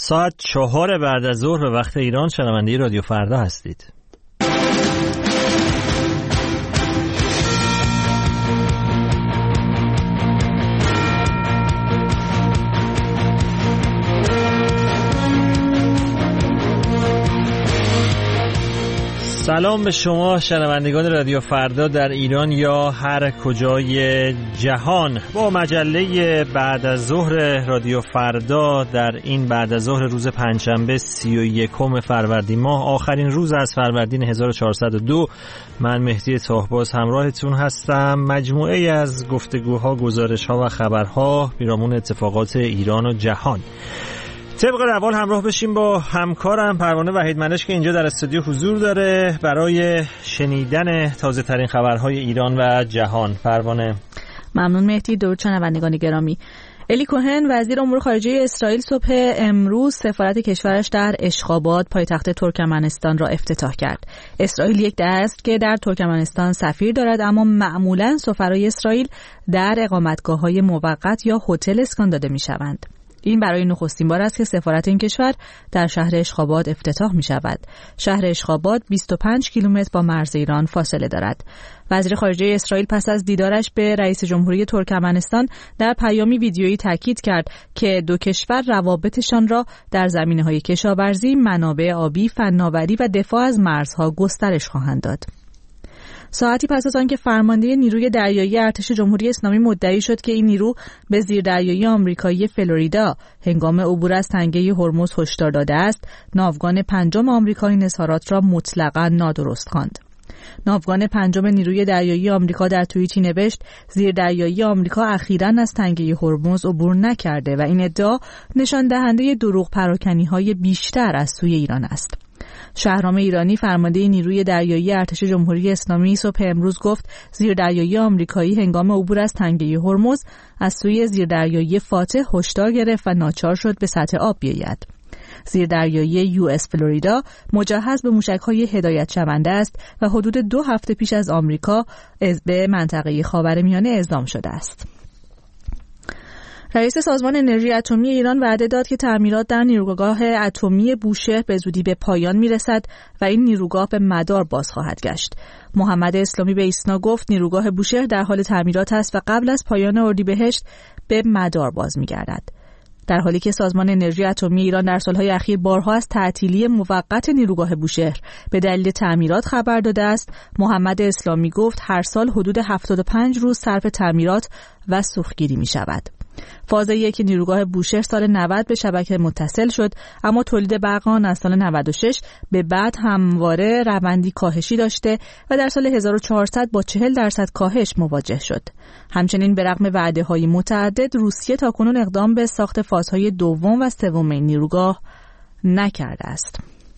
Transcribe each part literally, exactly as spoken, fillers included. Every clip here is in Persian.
ساعت چهار بعد از ظهر به وقت ایران شنونده رادیو فردا هستید. سلام به شما شنوندگان رادیو فردا در ایران یا هر کجای جهان. با مجله بعد از ظهر رادیو فردا در این بعد از ظهر روز پنجشنبه سی و یکم فروردین ماه، آخرین روز از فروردین هزار و چهارصد و دو، من مهدی طاهباز همراهتون هستم. مجموعه از گفتگوها، گزارش‌ها و خبرها پیرامون اتفاقات ایران و جهان. طبق روال همراه بشیم با همکارم پروانه وحیدمنش که اینجا در استودیو حضور داره برای شنیدن تازه ترین خبرهای ایران و جهان. پروانه. ممنون مهدی. درود شنوندگان گرامی. الی کوهن وزیر امور خارجه اسرائیل صبح امروز سفارت کشورش در اشخاباد پایتخت ترکمنستان را افتتاح کرد. اسرائیل یک دهه است که در ترکمنستان سفیر دارد، اما معمولاً سفرای اسرائیل در اقامتگاه‌های موقت یا هتل اسکان داده می‌شوند. این برای نخستین بار است که سفارت این کشور در شهر اشخاباد افتتاح می شود. شهر اشخاباد بیست و پنج کیلومتر با مرز ایران فاصله دارد. وزیر خارجه اسرائیل پس از دیدارش به رئیس جمهوری ترکمنستان در پیامی ویدیویی تاکید کرد که دو کشور روابطشان را در زمینه‌های کشاورزی، منابع آبی، فناوری و دفاع از مرزها گسترش خواهند داد. ساعتی پس از آنکه فرمانده نیروی دریایی ارتش جمهوری اسلامی مدعی شد که این نیرو به زیردریایی آمریکایی فلوریدا هنگام عبور از تنگه هرمز هشدار داده است، ناوگان پنجم آمریکا این اظهارات را مطلقاً نادرست خواند. ناوگان پنجم نیروی دریایی آمریکا در توییتی نوشت زیردریایی آمریکا اخیراً از تنگه هرمز عبور نکرده و این ادعا نشان دهنده دروغ پراکنی‌های بیشتر از سوی ایران است. شهرام ایرانی فرمانده نیروی دریایی ارتش جمهوری اسلامی صبح امروز گفت زیردریایی آمریکایی هنگام عبور از تنگه هرمز از سوی زیردریایی فاتح هشدار گرفت و ناچار شد به سطح آب بیاید. زیردریایی یو اس فلوریدا مجهز به موشک‌های هدایت شونده است و حدود دو هفته پیش از آمریکا به منطقه خاورمیانه اعزام شده است. رئیس سازمان انرژی اتمی ایران وعده داد که تعمیرات در نیروگاه اتمی بوشهر به زودی به پایان میرسد و این نیروگاه به مدار باز خواهد گشت. محمد اسلامی به ایسنا گفت نیروگاه بوشهر در حال تعمیرات است و قبل از پایان اردیبهشت به مدار باز میگردد. در حالی که سازمان انرژی اتمی ایران در سالهای اخیر بارها از تعطیلی موقت نیروگاه بوشهر به دلیل تعمیرات خبر داده است، محمد اسلامی گفت هر سال حدود هفتاد و پنج روز صرف تعمیرات و سوختگیری می شود. فاز یک نیروگاه بوشهر سال نود به شبکه متصل شد، اما تولید برق آن از سال نود و شش به بعد همواره روندی کاهشی داشته و در سال هزار و چهارصد با چهل درصد کاهش مواجه شد. همچنین به رغم وعده‌های متعدد روسیه تاکنون اقدام به ساخت فازهای دوم و سوم این نیروگاه نکرده است.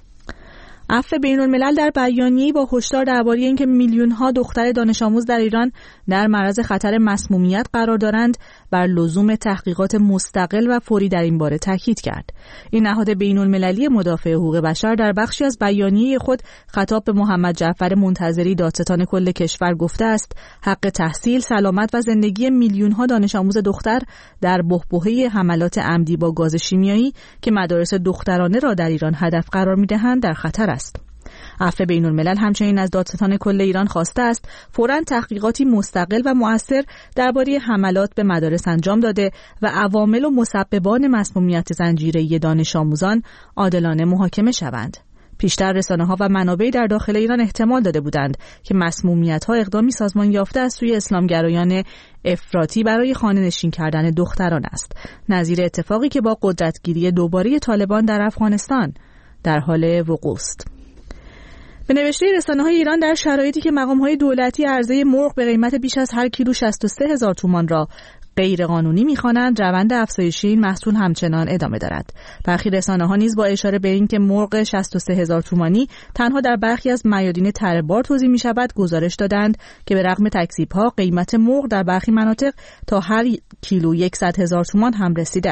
عفو بین‌الملل در بیانیه‌ای با هشدار درباره اینکه میلیون‌ها دختر دانش آموز در ایران در معرض خطر مسمومیت قرار دارند بر لزوم تحقیقات مستقل و فوری در این باره تاکید کرد. این نهاد بین‌المللی مدافع حقوق بشر در بخشی از بیانیه خود خطاب به محمد جعفر منتظری دادستان کل کشور گفته است حق تحصیل، سلامت و زندگی میلیون‌ها دانش آموز دختر در بحبوحه حملات عمدی با گاز شیمیایی که مدارس دخترانه را در ایران هدف قرار می‌دهند در خطر است. عفو بین‌الملل همچنین از دادستان کل ایران خواسته است فوراً تحقیقاتی مستقل و مؤثر درباره حملات به مدارس انجام داده و عوامل و مسببان مسمومیت زنجیره‌ای دانش آموزان عادلانه محاکمه شوند. پیشتر رسانه‌ها و منابعی در داخل ایران احتمال داده بودند که مسمومیت‌ها اقدامی سازمان یافته از سوی اسلامگرایان افراطی برای خانه‌نشین کردن دختران است، نظیر اتفاقی که با قدرتگیری دوباره طالبان در افغانستان در حال وقوع است. به نوشته رسانه‌های ایران در شرایطی که مقام‌های دولتی عرضه مرغ به قیمت بیش از هر کیلو شصت و سه هزار تومان را غیر قانونی می‌خوانند، روند افزایش این محصول همچنان ادامه دارد. برخی رسانه‌ها نیز با اشاره به اینکه مرغ شصت و سه هزار تومانی تنها در برخی از میادین تره بار توزیع می‌شود، گزارش دادند که به رغم تکذیب‌ها قیمت مرغ در برخی مناطق تا هر کیلو صد هزار تومان هم رسیده است.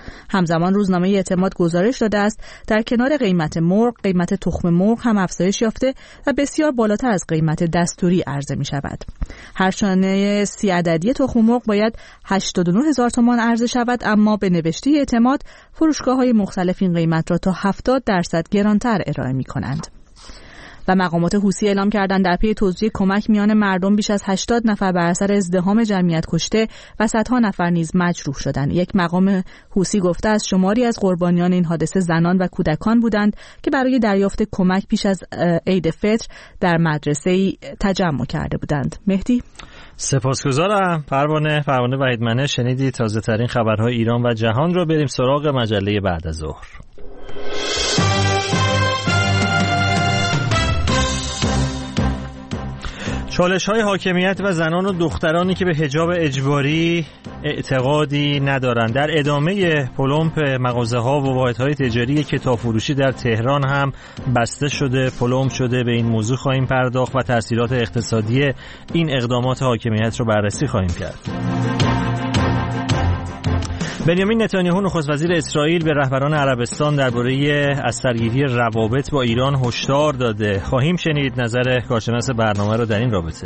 همزمان روزنامه اعتماد گزارش داده است در کنار قیمت مرغ، قیمت تخم مرغ هم افزایش یافته و بسیار بالاتر از قیمت دستوری عرضه می شود. هر شانه سی عددی تخم مرغ باید هشتاد و نه هزار تومان عرضه شود، اما به نوشته اعتماد فروشگاه‌های مختلف این قیمت را تا هفتاد درصد گرانتر ارائه می کنند. و مقامات حوثی اعلام کردند در پی توزیع کمک میان مردم بیش از هشتاد نفر بر اثر ازدحام جمعیت کشته و صدها نفر نیز مجروح شدند. یک مقام حوثی گفته است شماری از قربانیان این حادثه زنان و کودکان بودند که برای دریافت کمک پیش از عید فطر در مدرسه‌ای تجمع کرده بودند. مهدی، سپاسگزارم. پروانه پروانه وحیدمنه شنیدی تازه ترین خبرهای ایران و جهان رو. بریم سراغ مجله بعد از ظهر. چالش‌های حاکمیت و زنان و دخترانی که به حجاب اجباری اعتقادی ندارند. در ادامه پلمپ مغازه‌ها و واحدهای تجاری کتاب فروشی در تهران هم بسته شده، پلمپ شده. به این موضوع خواهیم پرداخت و تأثیرات اقتصادی این اقدامات حاکمیت رو بررسی خواهیم کرد. بنیامین نتانیاهو نخست وزیر اسرائیل به رهبران عربستان درباره از سرگیری روابط با ایران هشدار داده. خواهیم شنید نظر کارشناس برنامه رو در این رابطه.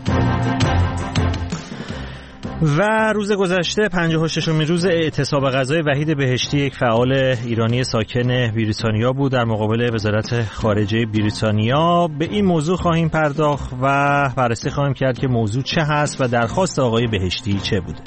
و روز گذشته پنجاه و ششمین روز اعتصاب غذای وحید بهشتی، یک فعال ایرانی ساکن بریتانیا بود در مقابل وزارت خارجه بریتانیا. به این موضوع خواهیم پرداخت و بررسی خواهیم کرد که موضوع چه هست و درخواست آقای بهشتی چه بوده.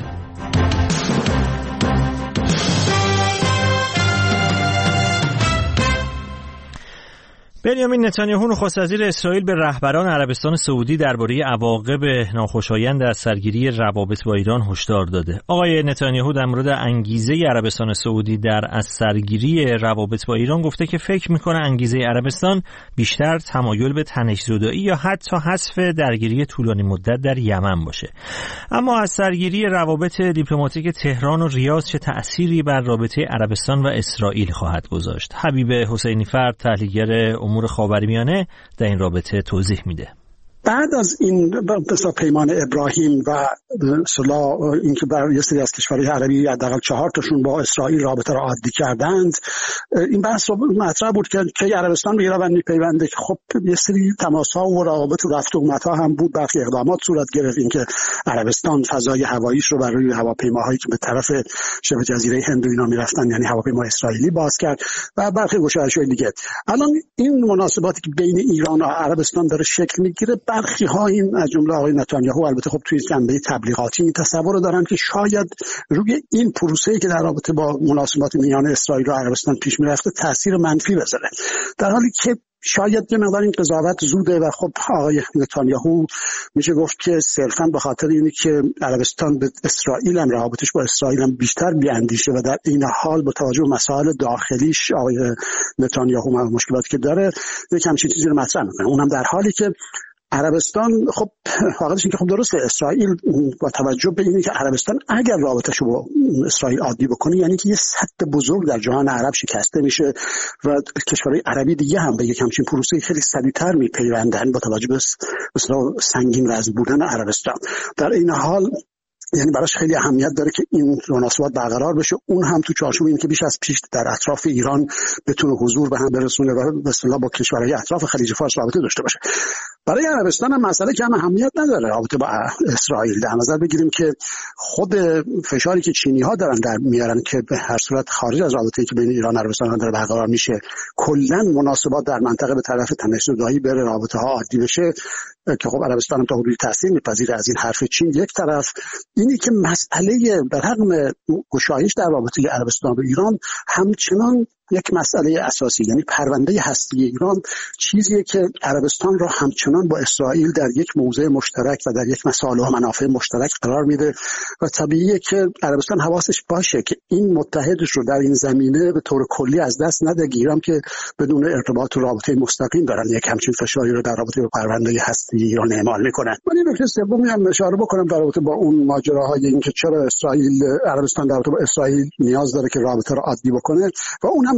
بنیامین نتانیاهو نخست وزیر اسرائیل به رهبران عربستان سعودی درباره عواقب ناخوشایند از سرگیری روابط با ایران هشدار داده. آقای نتانیاهو در مورد انگیزه عربستان سعودی در از سرگیری روابط با ایران گفته که فکر میکنه انگیزه عربستان بیشتر تمایل به تنش‌زدایی یا حتی حذف درگیری طولانی مدت در یمن باشه. اما از سرگیری روابط دیپلماتیک تهران و ریاض چه تأثیری بر رابطه عربستان و اسرائیل خواهد گذاشت؟ حبیب حسینی فرد، تحلیلگر امور خاورمیانه، در این رابطه توضیح میده. بعد از این مثلا پیمان ابراهیم و مثلا اینکه برای یه سری از کشورهای عربی حداقل چهار تاشون با اسرائیل رابطه را عادی کردند، این بحث مطرح بود که که عربستان به ایران میپیونده که خب یه سری تماس‌ها و روابط و رفت و آمدها هم بود، برخی اقدامات صورت گرفت، اینکه عربستان فضای هواییش رو برای هواپیماهایی که به طرف شبه جزیره هند و اینا میرفتن، یعنی هواپیما اسرائیلی، باز کرد و برخی گشایش‌های دیگه. الان این مناسباتی که بین ایران و عربستان داره شکل میگیره، برخی ها این از جمله آقای نتانیاهو البته خب توی جنبه تبلیغاتی این تصور رو دارن که شاید روی این پروسه‌ای که در رابطه با مناسبات میان اسرائیل و عربستان پیش میرفته تاثیر منفی بذاره، در حالی که شاید یه مقدار این قضاوت زوده و خب آقای نتانیاهو میشه گفت که صرفاً به خاطر اینه که عربستان به اسرائیل هم روابطش با اسرائیل هم بیشتر بیاندیشه و در این حال با توجه به مسائل داخلیش آقای نتانیاهو مشکلاتی که داره یک همچین چیزی رو مطرح میکنه. اونم در حالی که عربستان خب واقعاش این که خب درسته اسرائیل با توجه به اینکه عربستان اگر رابطه‌شو با اسرائیل عادی بکنه یعنی که یه سد بزرگ در جهان عرب شکسته میشه و کشورهای عربی دیگه هم به یک همچین پروسه خیلی سریعتر میپیوندن با توجه به مثلا سنگین وزن بودن عربستان. در این حال یعنی براش خیلی اهمیت داره که این مناسبات برقرار بشه، اون هم تو چارچوب این که بیش از پیش در اطراف ایران بتونه حضور به هم برسونه و به اصطلاح با کشورهای اطراف خلیج فارس رابطه داشته باشه. برای عربستان هم مسئله که هم اهمیت نداره رابطه با اسرائیل. در نظر بگیریم که خود فشاری که چینی‌ها دارن در میارن که به هر صورت خارج از رابطه‌ای که بین ایران و عربستان داره برقرار میشه، کلاً مناسبات در منطقه به طرف تنش‌زدایی بره، رابطه‌ها عادی بشه، که خب عربستان هم تا حدودی تاثیر میپذیره از این حرف چین. یک طرف اینی که مسئله به رغم گشایش در رابطه عربستان و ایران همچنان یک مسئله اساسی، یعنی پرونده هستی ایران، چیزیه که عربستان را همچنان با اسرائیل در یک موضع مشترک و در یک مصالح و منافع مشترک قرار میده و طبیعیه که عربستان حواسش باشه که این متحدش رو در این زمینه به طور کلی از دست نده. گیرم که بدون ارتباط و رابطه مستقیم دارن یک همچین فشاری رو در رابطه با پرونده هستی ایران اعمال میکنن. من این نکته سومی هم اشاره بکنم در رابطه با اون ماجراهای اینکه چرا اسرائیل عربستان در رابطه با اسرائیل نیاز داره که رابطه رو عادی بکنه و اونم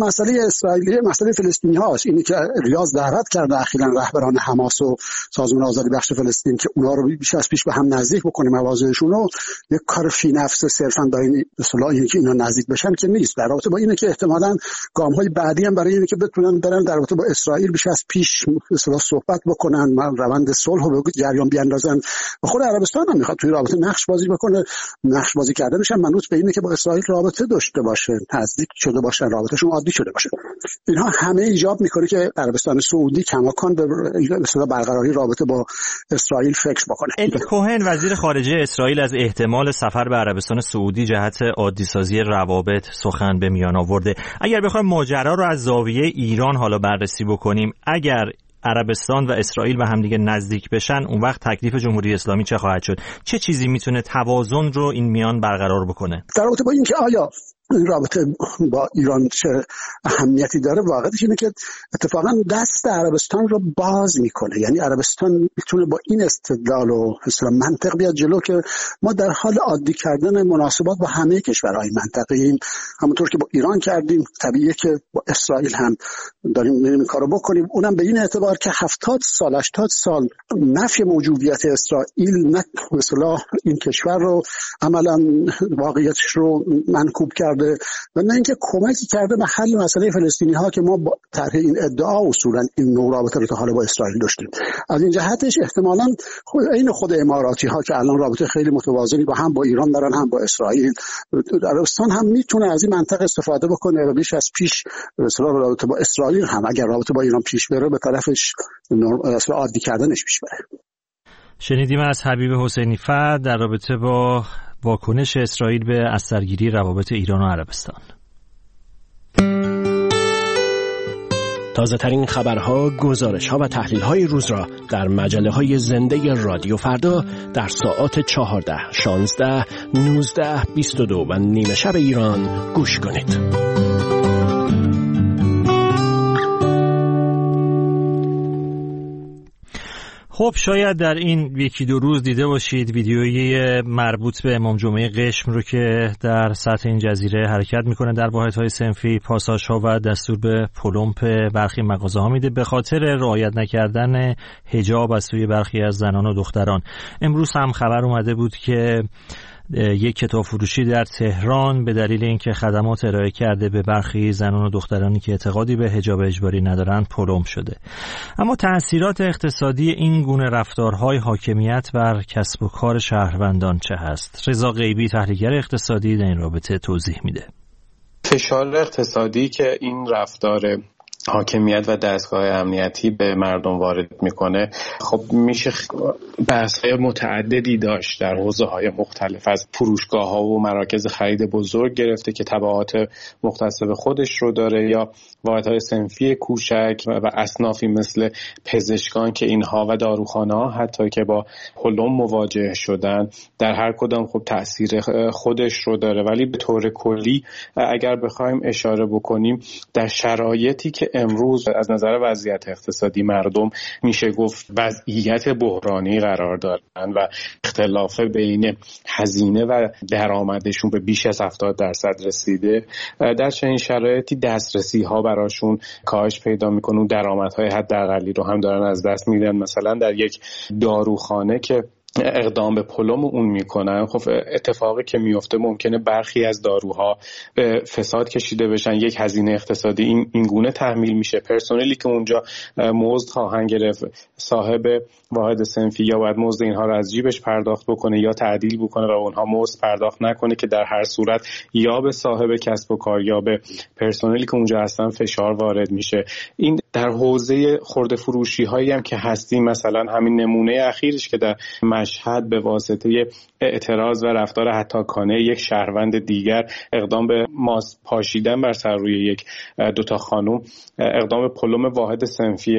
مسئله اسرائیلی مسئله فلسطینی هاست. اینی که ریاض دعوت کرده اخیراً رهبران حماس و سازمان آزادی بخش فلسطین که اونا رو بیش از پیش به هم نزدیک بکنه موازهشون رو، یک کار فی نفس صرفاً برای این اصطلاح اینکه که اینا نزدیک بشن که نیست. در رابطه با اینه که احتمالاً گام‌های بعدی هم برای اینه که بتونن برن در رابطه با اسرائیل بیش از پیش اصطلاح صحبت بکنن، روند صلح رو به جریان بیاندازن. و خود عربستان هم میخواد توی رابطه نقش بازی بکنه. نقش بازی کردنش هم منوط به اینه که با اسرائیل رابطه داشته باشه، نزدیک شده باشه، رابطهشون عادی شده باشه. اینها همه ایجاب میکنه که عربستان سعودی کماکان به اصطلاح برقراری رابطه با اسرائیل فکر بکنه. الی کوهن وزیر خارجه اسرائیل از احتمال سفر به عربستان سعودی جهت عادی سازی روابط سخن به میان آورده. اگر بخوایم ماجرا رو از زاویه ایران حالا بررسی بکنیم، اگر عربستان و اسرائیل به همدیگه نزدیک بشن، اون وقت تکلیف جمهوری اسلامی چه خواهد شد؟ چه چیزی میتونه توازن رو این میان برقرار بکنه؟ در رابطه با اینکه آیا این رابطه با ایران چه اهمیتی داره، واقعیتش اینه که اتفاقا دست عربستان رو باز میکنه. یعنی عربستان میتونه با این استدلال و اصلا منطق بیاد جلو که ما در حال عادی کردن مناسبات با همه کشورهای منطقه‌ایم، همونطور که با ایران کردیم، طبیعیه که با اسرائیل هم داریم میریم این کارو بکنیم. اونم به این اعتبار که هفتاد سال هشتاد سال نفی موجودیت اسرائیل نه مثلا این کشور رو عملا واقعیتش رو منکوب کرده و نه اینکه کمکی کرده به حل مسئله فلسطینی ها که ما با طرح این ادعا اصولا این نوع رابطه رو تا حالا با اسرائیل داشتیم. از این جهتش احتمالاً خود این خود اماراتی ها که الان رابطه خیلی متوازنی با هم با ایران دارن هم با اسرائیل، عربستان هم میتونه از این منطقه استفاده بکنه و بیش از پیش مثلا رابطه با اسرائیل هم اگر رابطه با ایران پیش بره به طرفش اصلا عادی کردنش پیش بره. شنیدیم از حبیب حسینی فر در رابطه با واکنش اسرائیل به از سرگیری روابط ایران و عربستان. تازه ترین خبرها، گزارش‌ها و تحلیل‌های روز را در مجله‌های زنده رادیو فردا در ساعات چهارده، شانزده، نوزده، بیست و دو و نیمه شب ایران گوش کنید. خب شاید در این یکی دو روز دیده باشید ویدیویی مربوط به امام جمعه قشم رو که در سطح این جزیره حرکت میکنه در واحدهای صنفی، پاساژها و دستور به پلمپ برخی مغازه‌ها میده به خاطر رعایت نکردن حجاب از سوی برخی از زنان و دختران. امروز هم خبر اومده بود که یک کتاب فروشی در تهران به دلیل اینکه خدمات ارائه کرده به برخی زنان و دخترانی که اعتقادی به حجاب اجباری ندارند پلم شده. اما تأثیرات اقتصادی این گونه رفتارهای حاکمیت بر کسب و کار شهروندان چه هست؟ رضا غیبی تحلیلگر اقتصادی در این رابطه توضیح میده. فشار اقتصادی که این رفتار حاکمیت و دستگاه امنیتی به مردم وارد میکنه، خب میشه بحث‌های متعددی داشت در حوزه‌های مختلف، از فروشگاه‌ها و مراکز خرید بزرگ گرفته که تبعات مختص به خودش رو داره، یا واحدهای صنفی کوچک و اصنافی مثل پزشکان که اینها و داروخانه‌ها حتی که با پلم مواجه شدن، در هر کدام خب تأثیر خودش رو داره. ولی به طور کلی اگر بخوایم اشاره بکنیم، در شرایطی که امروز از نظر وضعیت اقتصادی مردم میشه گفت وضعیت بحرانی قرار دارن و اختلاف بین هزینه و درآمدشون به بیش از هفتاد درصد رسیده، در چنین شرایطی دسترسی ها براشون کاهش پیدا میکنه، درآمدهای حداقلی رو هم دارن از دست میدن. مثلا در یک داروخانه که اقدام به پلم اون میکنن، خب اتفاقی که میفته ممکنه برخی از داروها به فساد کشیده بشن، یک هزینه اقتصادی این این گونه تحمیل میشه. پرسنلی که اونجا مزد خواهند گرفت، صاحب واحد صنفی یا باید مزد اینها رو از جیبش پرداخت بکنه یا تعدیل بکنه و اونها مزد پرداخت نکنه، که در هر صورت یا به صاحب کسب و کار یا به پرسنلی که اونجا هستن فشار وارد میشه. این در حوزه خرده فروشی هایی هم که هستیم، مثلا همین نمونه اخیرش که در مشهد به واسطه اعتراض و رفتار هتاکانه یک شهروند دیگر اقدام به ماسک پاشیدن بر سر روی یک دوتا خانم، اقدام به پلم واحد صنفی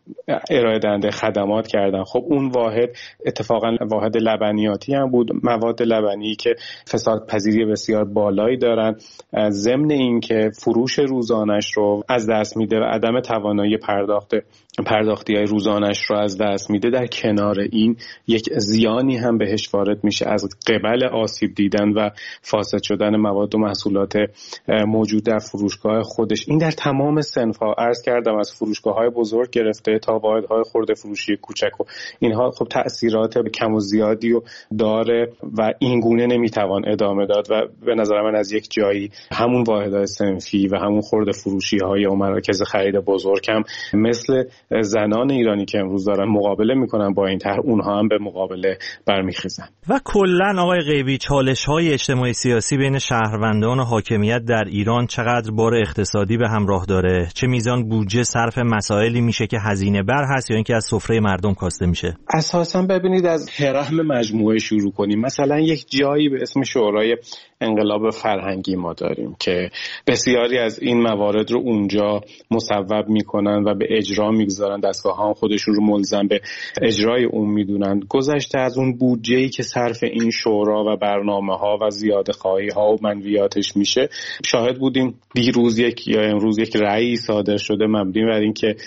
ارائه دهنده خدمات کردن. خب اون واحد اتفاقا واحد لبنیاتی هم بود، مواد لبنی که فساد پذیری بسیار بالایی دارن، ضمن این که فروش روزانش رو از دست میده و عدم توانایی پرداخت پرداختی های روزانش رو از دست میده. در کنار این یک زیانی هم بهش وارد میشه از قبل آسیب دیدن و فاسد شدن مواد و محصولات موجود در فروشگاه خودش. این در تمام صنف‌ها، عرض کردم از فروشگاه‌های بزرگ گرفته تا واحدهای خرده فروشی کوچک و اینها خب تأثیرات کم و زیادی رو داره و این گونه نمیتوان ادامه داد و به نظر من از یک جایی همون واحدهای صنفی و همون خرده فروشی‌های و مراکز خرید بزرگ هم مثل زنان ایرانی که امروز دارن مقابله میکنن با این طرح، اونها هم به مقابله برمیخیزن. و کلاً آقای غیبی چالش‌های اجتماعی سیاسی بین شهروندان و حاکمیت در ایران چقدر بار اقتصادی به همراه داره؟ چه میزان بودجه صرف مسائلی میشه که هزینه بر هست یا اینکه از سفره مردم کاسته میشه؟ اساساً ببینید از هرم مجموعه شروع کنیم. مثلا یک جایی به اسم شورای انقلاب فرهنگی ما داریم که بسیاری از این موارد رو اونجا مصوب میکنن و به اجرا میگذارن، دستگاه ها خودشون رو ملزم به اجرای اون میدونن. گذشته از اون بودجه‌ای که صرف این شورا و برنامه ها و زیاده خواهی ها و منویاتش میشه، شاهد بودیم دیروز یک یا امروز یک رأی صادر شده مبنی بر این که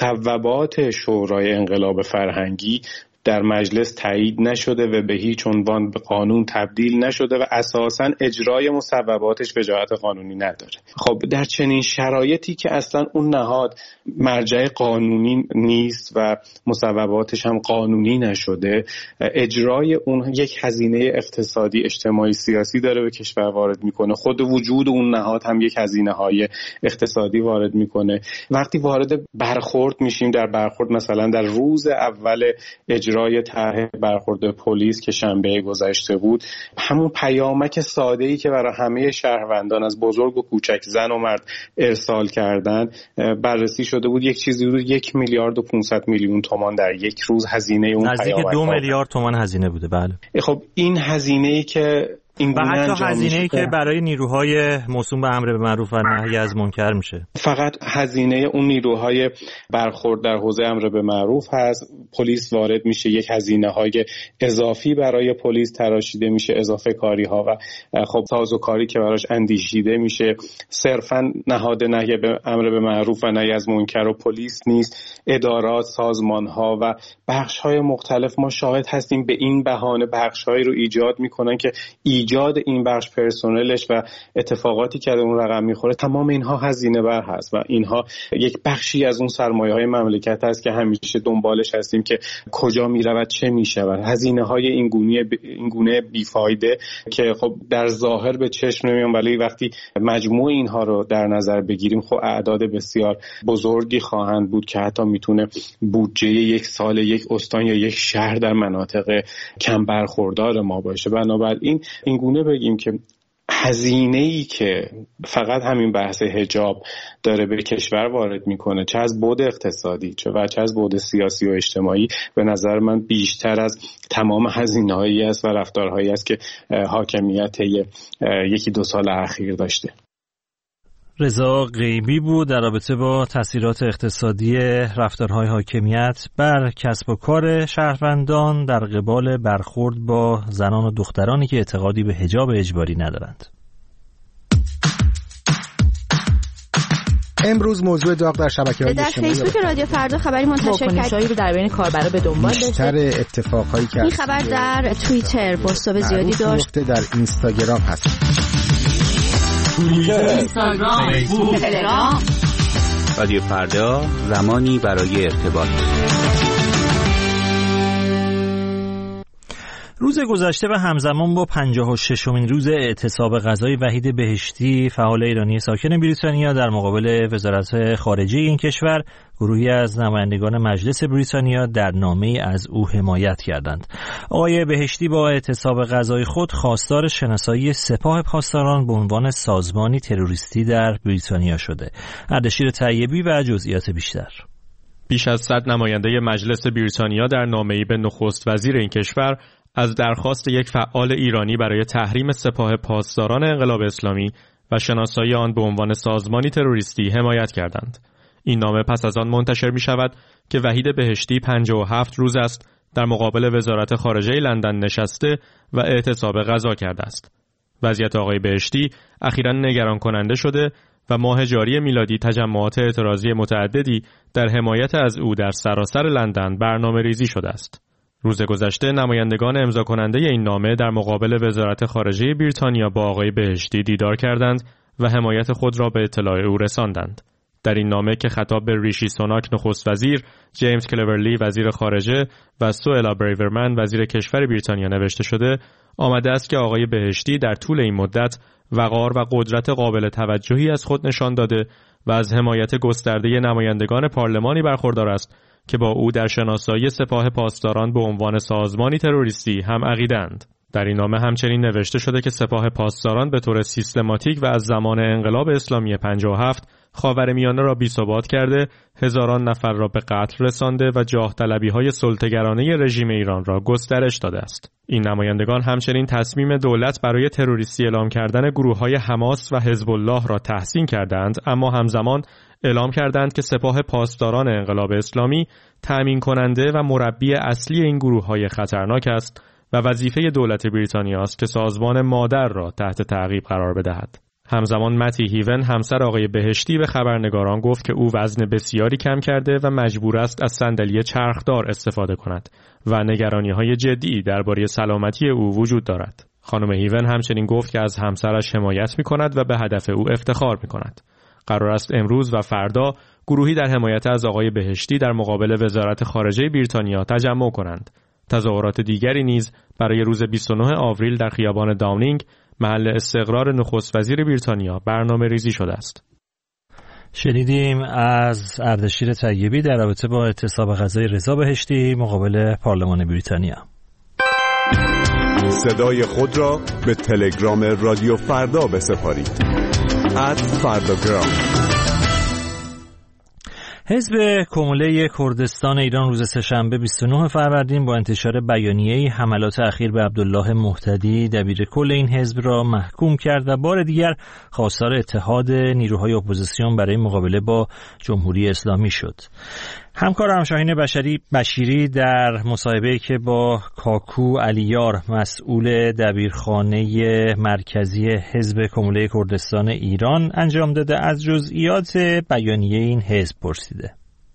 مصوبات شورای انقلاب فرهنگی در مجلس تایید نشده و به هیچ عنوان به قانون تبدیل نشده و اساساً اجرای مصوباتش وجاهت قانونی نداره. خب در چنین شرایطی که اصلاً اون نهاد مرجع قانونی نیست و مصوباتش هم قانونی نشده، اجرای اون یک هزینه اقتصادی اجتماعی سیاسی داره به کشور وارد میکنه. خود وجود اون نهاد هم یک هزینه های اقتصادی وارد میکنه. وقتی وارد برخورد میشیم، در برخورد مثلا در روز اول اجرای طرح برخورد پلیس که شنبه گذشته بود، همون پیامک ساده‌ای که برای همه شهروندان از بزرگ و کوچک، زن و مرد ارسال کردن بررسی شده بود. یک چیزی بود یک میلیارد و پانصد میلیون تومان در یک روز هزینه اون پیامک، نزدیک دو میلیارد تومان هزینه بوده. بله. خب این هزینه‌ای که این و حتی هزینه‌ای که برای نیروهای موسوم به امر به معروف و نهی از منکر میشه. فقط هزینه اون نیروهای برخورد در حوزه امر به معروف هست. پلیس وارد میشه، یک هزینه‌های اضافی برای پلیس تراشیده میشه، اضافه کاری‌ها و خب سازوکاری که براش اندیشیده میشه. صرفاً نهاد نهی به امر به معروف و نهی از منکر و پلیس نیست، ادارات، سازمان‌ها و بخش‌های مختلف ما شاهد هستیم به این بهانه بخش‌هایی رو ایجاد میکنن که ایجاد این بخش پرسنلش و اتفاقاتی که اون رقم میخوره، تمام اینها هزینه بر هست و اینها یک بخشی از اون سرمایه‌های مملکت هست که همیشه دنبالش هستیم که کجا میرود، چه میشود. هزینه‌های این گونه این گونه بیفایده که خب در ظاهر به چشم نمیان، ولی وقتی مجموع اینها رو در نظر بگیریم خب اعداد بسیار بزرگی خواهند بود که حتی میتونه بودجه یک سال یک استان یا یک شهر در مناطق کم برخوردار ما باشه. بنابراین این گونه بگیم که هزینه‌ای که فقط همین بحث حجاب داره به کشور وارد میکنه، چه از بعد اقتصادی چه و چه از بعد سیاسی و اجتماعی، به نظر من بیشتر از تمام هزینه‌هایی است و رفتارهایی است که حاکمیت یکی دو سال اخیر داشته. رضا غیبی بود در رابطه با تاثیرات اقتصادی رفتارهای حاکمیت بر کسب و کار شهروندان در قبال برخورد با زنان و دخترانی که اعتقادی به حجاب اجباری ندارند. امروز موضوع داغ در شبکه‌های اجتماعی در فیسبوک رادیو فردا خبری منتشر کرد رو در بین کاربرا به دنبال داشته. بیشتر اتفاقایی که این خبر در توییتر بازتاب زیادی داشت، در اینستاگرام هست. اینستاگرام، فیسبوک، تلگرام. رادیو فردا، زمانی برای ارتباط. روز گذشته و همزمان با پنجاه و ششمین روز اعتصاب غذای وحید بهشتی، فعال ایرانی ساکن بریتانیا، در مقابل وزارت خارجه این کشور، گروهی از نمایندگان مجلس بریتانیا در نامه‌ای از او حمایت کردند. آقای بهشتی با اعتصاب غذای خود خواستار شناسایی سپاه پاسداران به عنوان سازمانی تروریستی در بریتانیا شده. اردشیر طیبی و جزئیات بیشتر. بیش از صد نماینده مجلس بریتانیا در نامه‌ای به نخست وزیر این کشور از درخواست یک فعال ایرانی برای تحریم سپاه پاسداران انقلاب اسلامی و شناسایی آن به عنوان سازمانی تروریستی حمایت کردند. این نامه پس از آن منتشر می شود که وحید بهشتی پنجاه و هفت روز است در مقابل وزارت خارجه لندن نشسته و اعتصاب غذا کرده است. وضعیت آقای بهشتی اخیراً نگران کننده شده و ماه جاری میلادی تجمعات اعتراضی متعددی در حمایت از او در سراسر لندن برنامه ریزی شده است. روز گذشته نمایندگان امضا کننده این نامه در مقابل وزارت خارجه بریتانیا با آقای بهشتی دیدار کردند و حمایت خود را به اطلاع او رساندند. در این نامه که خطاب به ریشی سوناک نخست وزیر، جیمز کلورلی وزیر خارجه و سوئلا بریورمن وزیر کشور بریتانیا نوشته شده، آمده است که آقای بهشتی در طول این مدت وقار و قدرت قابل توجهی از خود نشان داده و از حمایت گسترده نمایندگان پارلمانی برخوردار است که با او در شناسایی سپاه پاسداران به عنوان سازمانی تروریستی هم عقیده‌اند. در این نامه همچنین نوشته شده که سپاه پاسداران به طور سیستماتیک و از زمان انقلاب اسلامی پنجاه و هفت خاورمیانه را بی‌ثبات کرده، هزاران نفر را به قتل رسانده و جاه طلبی‌های سلطه‌گرانه رژیم ایران را گسترش داده است. این نمایندگان همچنین تصمیم دولت برای تروریستی اعلام کردن گروه‌های حماس و حزب الله را تحسین کردند، اما همزمان اعلام کردند که سپاه پاسداران انقلاب اسلامی تأمین کننده و مربی اصلی این گروه‌های خطرناک است و وظیفه دولت بریتانیا است که سازمان مادر را تحت تعقیب قرار بدهد. همزمان متی هیون همسر آقای بهشتی به خبرنگاران گفت که او وزن بسیاری کم کرده و مجبور است از صندلی چرخدار استفاده کند و نگرانی‌های جدی درباره سلامتی او وجود دارد. خانم هیون همچنین گفت که از همسرش حمایت می‌کند و به هدف او افتخار می‌کند. قرار است امروز و فردا گروهی در حمایت از آقای بهشتی در مقابل وزارت خارجه بریتانیا تجمع کنند. تظاهرات دیگری نیز برای روز بیست و نه آوریل در خیابان داونینگ، محل استقرار نخست وزیر بریتانیا، برنامه ریزی شده است. شنیدیم از اردشیر طیبی در رابطه با اعتصاب غذای رضا بهشتی مقابل پارلمان بریتانیا. صدای خود را به تلگرام رادیو فردا بسپارید. ات فرداگرام. حزب کموله کردستان ایران روز سه‌شنبه بیست و نه فروردین با انتشار بیانیه‌ای حملات اخیر به عبدالله مهتدی دبیر کل این حزب را محکوم کرد و بار دیگر خواستار اتحاد نیروهای اپوزیسیون برای مقابله با جمهوری اسلامی شد. همکارم شاهین بشری بشیری در مصاحبه‌ای که با کاکو علیار مسئول دبیرخانه مرکزی حزب کموله کردستان ایران انجام داده از جزئیات بیانیه این حزب پرسیده.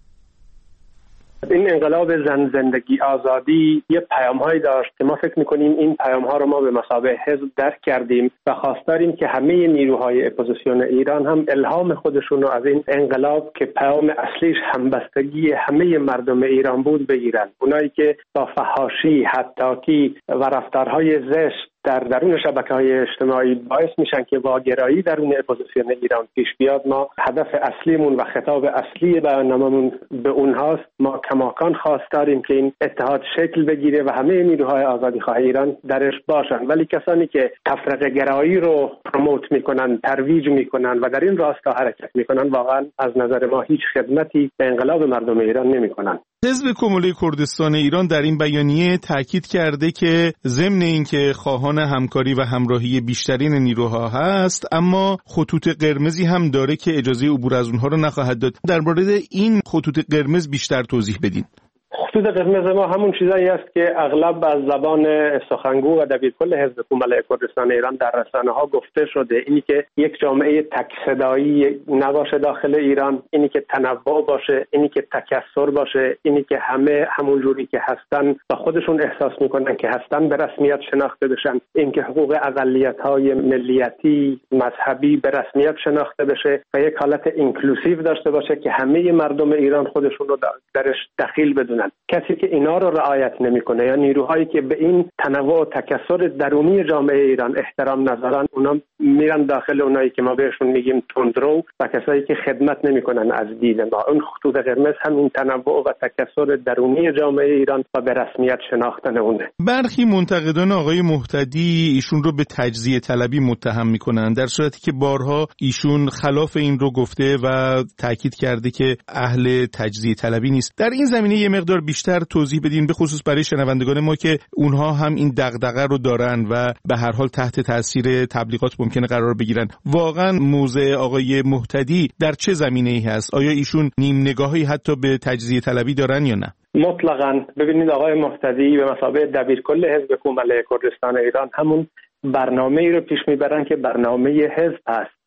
این انقلاب زن زندگی آزادی یه پیام‌هایی داشت که ما فکر می‌کنیم این پیام‌ها رو ما به مثابه حزب درک کردیم و خواستاریم که همه نیروهای اپوزیسیون ایران هم الهام خودشون رو از این انقلاب که پیام اصلیش همبستگی همه مردم ایران بود بگیرن. اونایی که با فحاشی، حطاکی و رفتارهای زشت در درون شبکه‌های اجتماعی باعث میشن که واگرایی درون اپوزیسیون ایران پیش بیاد، ما هدف اصلیمون و خطاب اصلی بیاننامه‌مون به اونهاست. ما کماکان خواست داریم که این اتحاد شکل بگیره و همه نیروهای آزادیخواه ایران درش باشن، ولی کسانی که تفرقه گرایی رو پروموت میکنن، ترویج میکنن و در این راستا حرکت میکنن، واقعا از نظر ما هیچ خدمتی به انقلاب مردم ایران نمیکنن. حزب کموله کردستان ایران در این بیانیه تاکید کرده که ضمن اینکه خواهان همکاری و همراهی بیشترین نیروها هست، اما خطوط قرمزی هم داره که اجازه عبور از اونها رو نخواهد داد. درباره این خطوط قرمز بیشتر توضیح بدین. خطوط قرمز ما همون چیزایی است که اغلب از زبان سخنگو و دبیرکل حزب کموله کردستان ایران در رسانه‌ها گفته شده، اینی که یک جامعه تک صدایی نباشه داخل ایران، اینی که تنوع باشه، اینی که تکثر باشه، اینی که همه همون جوری که هستن و خودشون احساس میکنن که هستن به رسمیت شناخته بشن، اینکه حقوق اقلیت‌های ملیتی، مذهبی به رسمیت شناخته بشه و یک حالت اینکلوسیو داشته باشه که همه مردم ایران خودشون رو درش دخیل بدونن. کسی که اینا رو رعایت نمیکنه یا نیروهایی که به این تنوع و تکثر درونی جامعه ایران احترام نذارن، اونا میرن داخل اونایی که ما بهشون میگیم تندرو و کسایی که خدمت نمیکنن از دید ما. اون خطوط قرمز هم این تنوع و تکثر درونی جامعه ایران و به رسمیت شناختن اونه. برخی منتقدان آقای مهتدی ایشون رو به تجزیه طلبی متهم میکنن، در صورتی که بارها ایشون خلاف این رو گفته و تاکید کرده که اهل تجزیه طلبی نیست. در این زمینه یه مقدار بیشتر توضیح بدین، به خصوص برای شنوندگان ما که اونها هم این دغدغه رو دارن و به هر حال تحت تاثیر تبلیغات ممکنه قرار بگیرن. واقعا موضع آقای مهتدی در چه زمینه‌ای هست؟ آیا ایشون نیم نگاهی حتی به تجزیه طلبی دارن یا نه؟ مطلقاً. ببینید آقای مهتدی به مثابه دبیرکل حزب کموله کردستان ایران همون برنامه‌ای رو پیش میبرن که برنامه حزب است.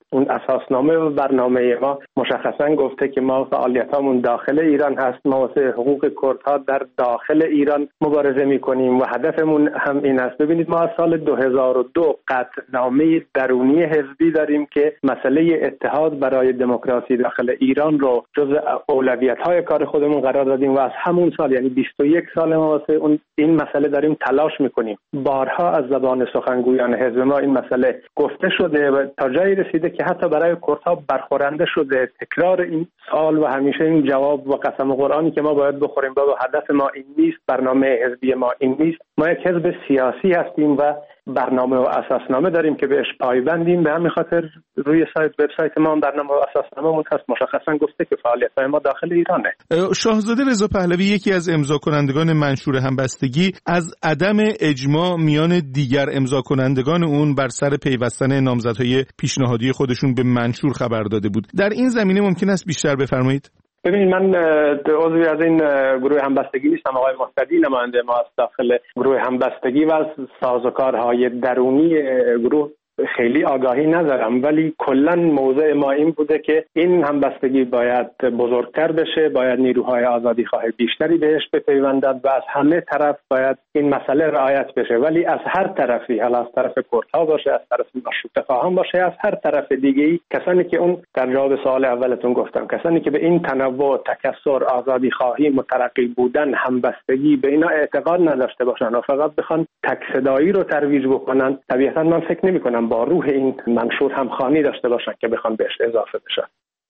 اون اساسنامه و برنامه ما مشخصا گفته که ما فعالیتامون داخل ایران هست، ما واسه حقوق کردها در داخل ایران مبارزه میکنیم و هدفمون هم این است. ببینید ما از سال دو هزار و دو قطعنامه درونی حزبی داریم که مسئله اتحاد برای دموکراسی داخل ایران رو جز اولویت‌های کار خودمون قرار دادیم و از همون سال یعنی بیست و یک سال ما واسه اون این مسئله داریم تلاش میکنیم. بارها از زبان سخنگویان حزب ما این مسئله گفته شده و تا جایی رسیده که حتی برای کردها برخورنده شده. تکرار این سوال و همیشه این جواب و قسم قرآنی که ما باید بخوریم بابا هدف ما این نیست، برنامه حزبی ما این نیست. ما یک حزب سیاسی هستیم و برنامه و اساسنامه داریم که بهش پایبندیم. به همین خاطر روی سایت وبسایت ما برنامه و اساسنامه هست مشخصا گفته که فعالیت‌های ما داخل ایرانه. شاهزاده رضا پهلوی یکی از امضا کنندگان منشور همبستگی از عدم اجماع میان دیگر امضا کنندگان اون بر سر پیوستن نامزدهای پیشنهادی خودشون به منشور خبر داده بود. در این زمینه ممکن است بیشتر بفرمایید؟ ببینید من عضوی از این گروه همبستگی نیستم. آقای مهتدی نماینده ما از داخل گروه همبستگی و از سازوکارهای درونی گروه خیلی آگاهی ندارم، ولی کلا موضع ما این بوده که این همبستگی باید بزرگتر بشه، باید نیروهای آزادیخواه بیشتری بهش بپیوندد و از همه طرف باید این مسئله رعایت بشه. ولی از هر طرفی، حالا از طرف کردها باشه، از طرف مشروطه‌خواهان باشه، از هر طرف دیگه‌ای، کسانی که اون در جواب سوال اولتون گفتم، کسانی که به این تنوع، تکثر، آزادیخواهی، مترقی بودن، همبستگی به اینا اعتقاد نداشته باشن و فقط بخوان تک صدایی رو ترویج بکنن، طبیعتاً من فکر نمی‌کنم با روح این منشور همخوانی داشته باشن که بخوان بهش اضافه بشن.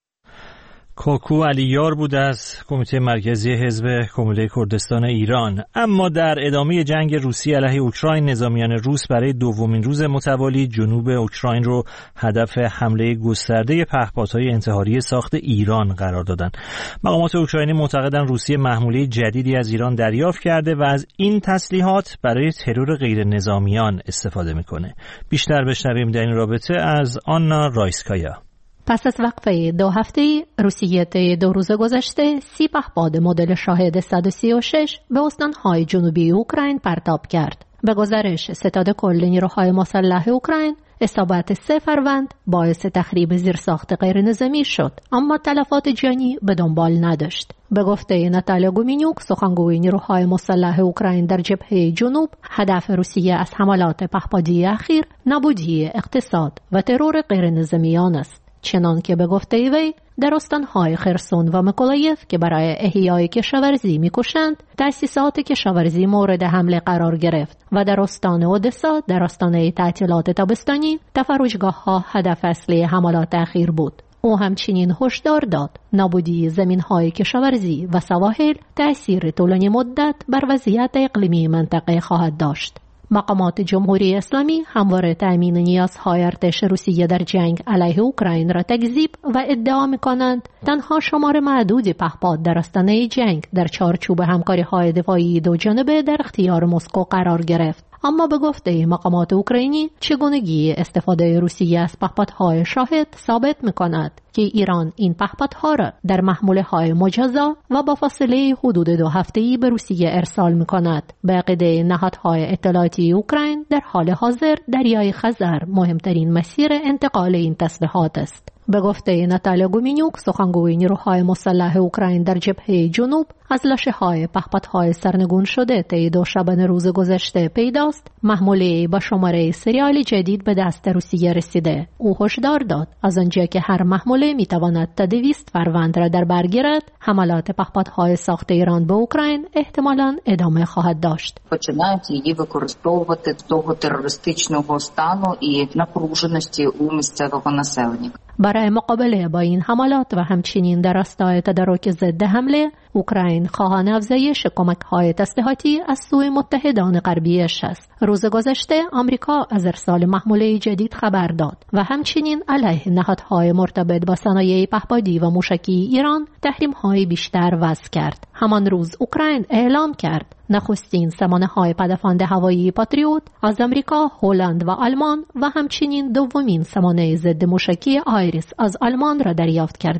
کوکو علیار بود از کمیته مرکزی حزب کموله کردستان ایران. اما در ادامه جنگ روسیه علیه اوکراین، نظامیان روس برای دومین روز متوالی جنوب اوکراین رو هدف حمله گسترده پهپادهای انتحاری ساخت ایران قرار دادن. مقامات اوکراینی معتقدند روسیه محموله جدیدی از ایران دریافت کرده و از این تسلیحات برای ترور غیر نظامیان استفاده میکنه. بیشتر بشنویم در این رابطه از آنا رایسکایا. پس از وقفه دو هفته‌ای، روسیه طی دو روز گذشته سی پهپاد مدل شاهد صد و سی و شش به استان‌های جنوبی اوکراین پرتاب کرد. به گزارش ستاد کل نیروهای مسلح اوکراین، اصابت سه فروند باعث تخریب زیرساخت غیر نظامی شد، اما تلفات جانی به دنبال نداشت. به گفته ناتالیا گومینیوک، سخنگوی نیروهای مسلح اوکراین در جبهه جنوب، هدف روسیه از حملات پهپادی اخیر نابودی اقتصاد و ترور غیر نظامیان است. چنان که به گفته وی در استان‌های خرسون و میکولایف که برای احیای کشاورزی می‌کوشند، تأسیسات کشاورزی مورد حمله قرار گرفت و در استان اودسا در آستانه تعطیلات تابستانی تفرجگاه‌ها هدف اصلی حملات اخیر بود. او همچنین هشدار داد نابودی زمین‌های کشاورزی و سواحل تأثیر طولانی مدت بر وضعیت اقلیمی منطقه خواهد داشت. مقامات جمهوری اسلامی همواره تأمین نیازهای ارتش روسیه در جنگ علیه اوکراین را تکذیب و ادعا می‌کنند تنها شمار معدودی پهپاد در آستانه جنگ در چارچوب همکاری‌های دفاعی دو جانبه در اختیار مسکو قرار گرفت. اما به گفته مقامات اوکراینی، چگونگی استفاده روسیه از پهپادهای شاهد ثابت می‌کند که ایران این پهپادها را در محموله‌های مجزا و با فاصله حدود دو هفته‌ای به روسیه ارسال می‌کند. به عقیده نهادهای اطلاعاتی اوکراین، در حال حاضر دریای خزر مهمترین مسیر انتقال این تسلیحات است. به گفته ناتالیا گومینیوک، سخنگوی نیروهای مسلح اوکراین در جبهه جنوب، از لاشه‌های پهپادهای سرنگون شده طی دوشنبه روز گذشته پیداست محموله با شماره سریال جدید به دست روسیه رسیده. او هشدار داد از آنجا که هر محموله میتواند تا دویست فروند را در بر گیرد، حملات پهپادهای ساخت ایران به اوکراین احتمالاً ادامه خواهد داشت. Починають її використовувати з того терористичного стану і напруженості у місцевого населення. برای مقابله با این حملات و همچنین در راستای تدارک ضد حمله، اوکراین خواهان افزایش کمک‌های تسلیحاتی از سوی متحدان غربیش است. روز گذشته آمریکا از ارسال محموله جدید خبر داد و همچنین علیه نهادهای مرتبط با صنایع پهپادی و موشکی ایران تحریم‌های بیشتر وضع کرد. همان روز اوکراین اعلام کرد نخستین سامانه‌های پدافند هوایی پاتریوت از آمریکا، هلند و آلمان و همچنین دومین سامانه ضد موشکی آیریس از آلمان را دریافت کرده.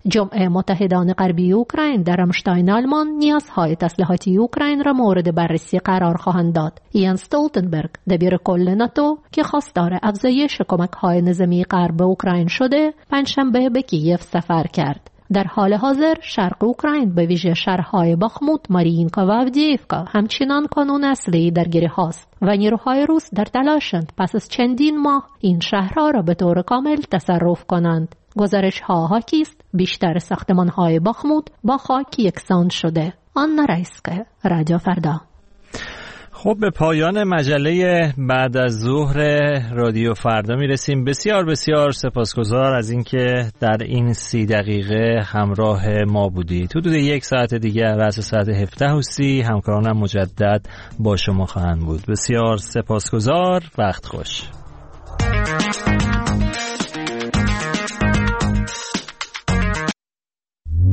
جمع متحدان غربی اوکراین در رامشتاین آلمان نیازهای تسلیحاتی اوکراین را مورد بررسی قرار خواهند داد. یان استولتنبرگ دبیر کل ناتو که خواستار افزایش کمک‌های نظامی غرب به اوکراین شده، پنجشنبه به کیف سفر کرد. در حال حاضر شرق اوکراین به ویژه شهرهای باخموت، مارینکا و آودییفکا همچنان کانون اصلی درگیری هاست و نیروهای روس در تلاشند پس از چندین ماه این شهرها را به طور کامل تصرف کنند. گزارش ها حاکی است بیشتر ساختمان های باخموت با خاک یکسان شده. آنا رایسکه، رادیو فردا. خب به پایان مجله بعد از ظهر رادیو فردا میرسیم. بسیار بسیار سپاسگزار از اینکه در این سی دقیقه همراه ما بودید. حدود یک ساعت دیگه رأس ساعت هفده و سی همکارانم مجدد با شما خواهند بود. بسیار سپاسگزار، وقت خوش.